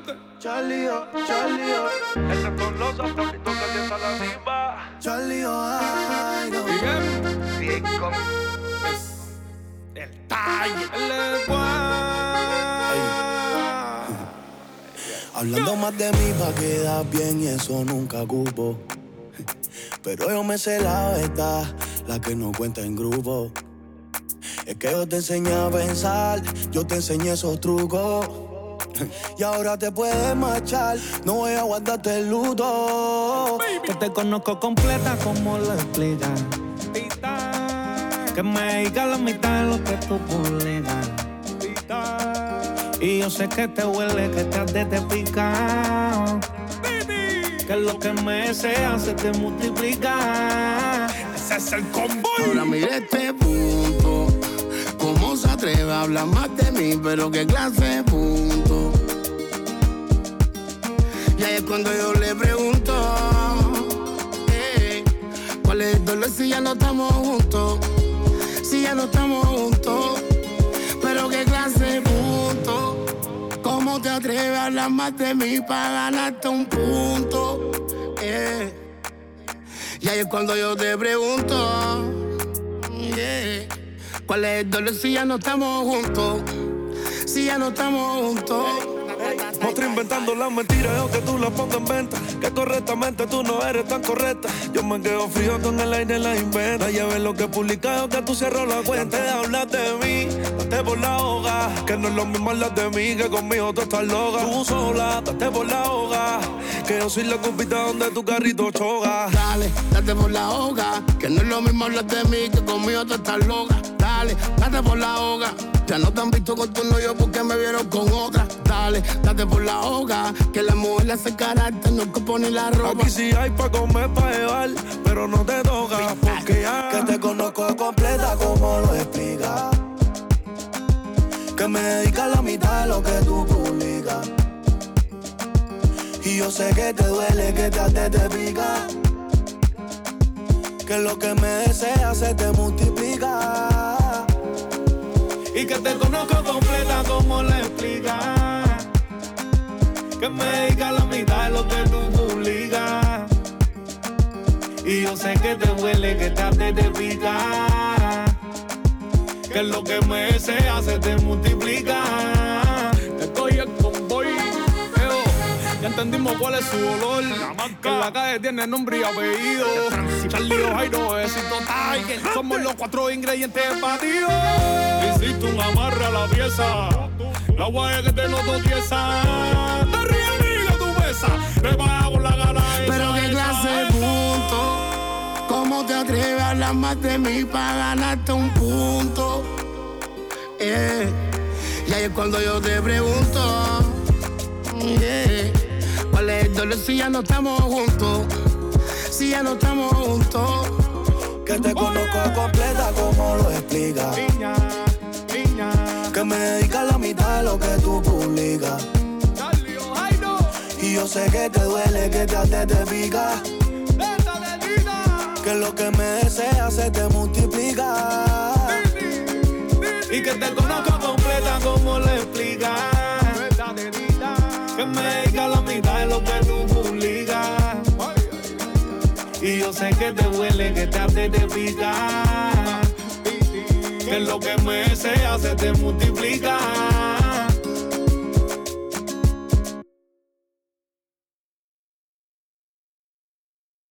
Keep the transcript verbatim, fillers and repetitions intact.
Adelante. Charlie, oh, Charlie, oh. Ese con los aplauditos que tiene la diva. Charlie, oh, ay, no. Bien. Bien con El talle. El Hablando más de mí pa' quedar bien y eso nunca cupo. Pero yo me sé la verdad, la que no cuenta en grupo. Es que yo te enseñé a pensar, yo te enseñé esos trucos. Y ahora te puedes marchar, no voy a guardarte el luto. Que te conozco completa, como lo explicas. Que me dedica la mitad de lo que tú publicas. Y yo sé que te huele, que te has de te picar. Que lo que me desea se te multiplica. Ese es el convoy. Ahora mira este punto. ¿Cómo se atreve a hablar más de mí? Pero qué clase de punto. Y ahí es cuando yo le pregunto, eh, ¿cuál es el dolor si ya no estamos juntos? Si ya no estamos juntos. Pero qué clase de punto. ¿Cómo te atreves a hablar más de mí para ganarte un punto? Eh. Y ahí es cuando yo te pregunto, yeah, ¿cuál es el dolor si ya no estamos juntos? Si ya no estamos juntos. Otro inventando las mentiras, yo que tú las pongas en venta. Que correctamente tú no eres tan correcta. Yo me quedo frío con el aire las inventa. Ya ves lo que publicas, yo que tú cierras la cuenta. Antes de hablar de mí, date por la hoga. Que no es lo mismo hablar de mí, que conmigo tú estás loca. Tú sola, date por la hoga. Que yo soy la cupita donde tu carrito choga. Dale, date por la hoga. Que no es lo mismo hablar de mí, que conmigo tú estás loca. Dale, date por la hoga. Ya no te han visto con tu novio porque me vieron con otra. Dale, date por la hoga. Que la mujer le hace carácter, no que pone la ropa. Aquí sí hay pa' comer, pa' llevar, pero no te toca porque ya. Que te conozco completa, como lo explicas. Que me dedica la mitad de lo que tú publicas. Y yo sé que te duele, que te hace te pica. Que lo que me deseas se te multiplica. Y que te conozco completa, como le explicas. Que me dedica la mitad de lo que tú publicas. Y yo sé que te huele, que te hace te pica. Que lo que me desea se te multiplica. Estoy el convoy. Eo, ya entendimos cuál es su olor. Que en la calle tiene nombre y apellido. Charlie o Jairo, éxito Tiger. Somos los cuatro ingredientes batidos. Hiciste un amarre a la pieza. La guaya que te noto tiesa. Te ríes amiga tu mesa. Me vaya por la gana. Pero qué clase de punto. ¿Cómo te atreves a hablar más de mí para ganarte un punto? Eh. Y ahí es cuando yo te pregunto, yeah, ¿cuál es el dolor si ya no estamos juntos? Si ya no estamos juntos. Que te conozco completa, como lo explicas. Niña, niña. Que me dedica la mitad de lo que tú publicas. Charlie o Jairo. Y yo sé que te duele, que te hace te pica. Esta bebida. Que lo que me deseas se te multiplica. Y que te conozco completa, como le explicas. Que me dedica la mitad de lo que tú publicas. Y yo sé que te huele, que te hace te pica. Que lo que me desea se te multiplica.